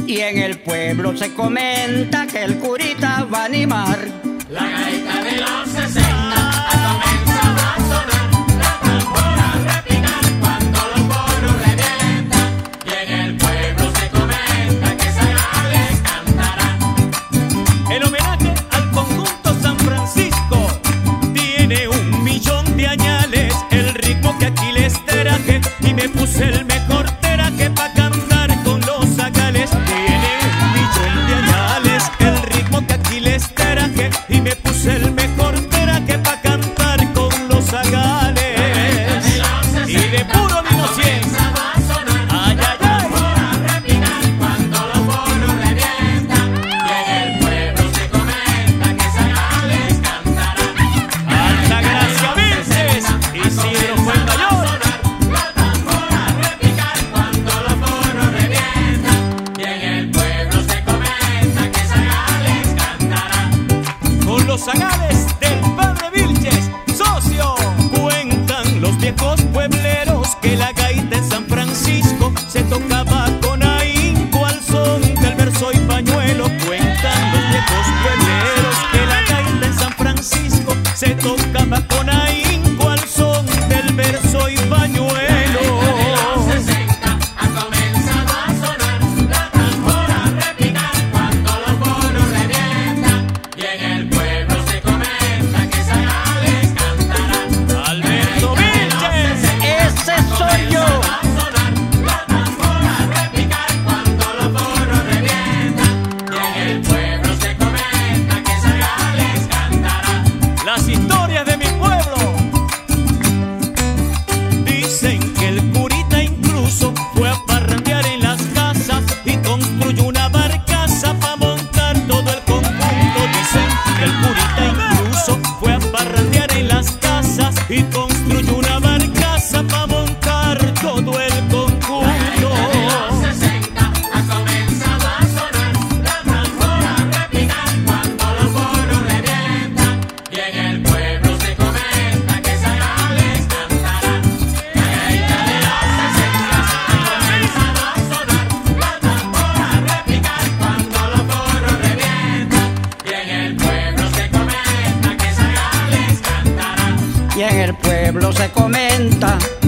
Y en el pueblo se comenta que el curita va a animar la gaita de los 60 ha comenzado a sonar, la tambora a repicar cuando los bolos revientan. Y en el pueblo se comenta que Zagales cantará. En homenaje al conjunto San Francisco, tiene 1.000.000 de añales el ritmo que aquí les traje, y me puse el mejor teraje pa' cantar con los Zagales. Tiene 1.000.000 de añales el ritmo que aquí les traje, y me puse el mejor teraje pa' cantar con los Zagales. Y de puro vino 100. Ay, ay, ay. Cuando los bolos revientan. Y en el pueblo se comenta que Zagales cantará. Alta Gracia Vilches, Isidro Fuenmayor. La tambora a repicar cuando los bolos revientan. Y en el pueblo se comenta que Zagales cantará. Con los Zagales del Padre Vilches, socio. Cuentan los viejos puebleros que la gaita en San Francisco se tocaba con ahínco al son del verso y pañuelo. Cuentan los viejos puebleros que la gaita en San Francisco se tocaba con ahínco al son del verso y pañuelo. Los 60 ha comenzado a sonar, la tambora a repicar cuando los bolos revientan. Y en el pueblo se comenta que Zagales cantará. Alberto Vilches, ¡Ese soy yo! A sonar, la tambora a repicar cuando los bolos revientan. Y en el pueblo se comenta que Zagales cantará. las historias de mi pueblo. Dicen que el curita incluso fue a parrandear en las casas y construyó una barcaza para montar todo el conjunto. Dicen que el curita incluso fue a parrandear en las casas y construyó una barcaza para montar todo el conjunto. Los 60 ha comenzado a sonar, la tambora a repicar cuando los bolos revientan. Y en el pueblo se comenta que Zagales cantará. La gaita de los 60 ha comenzado a sonar, la tambora a repicar cuando los bolos revientan. Y en el pueblo se comenta que Zagales cantará. Y en el pueblo se comenta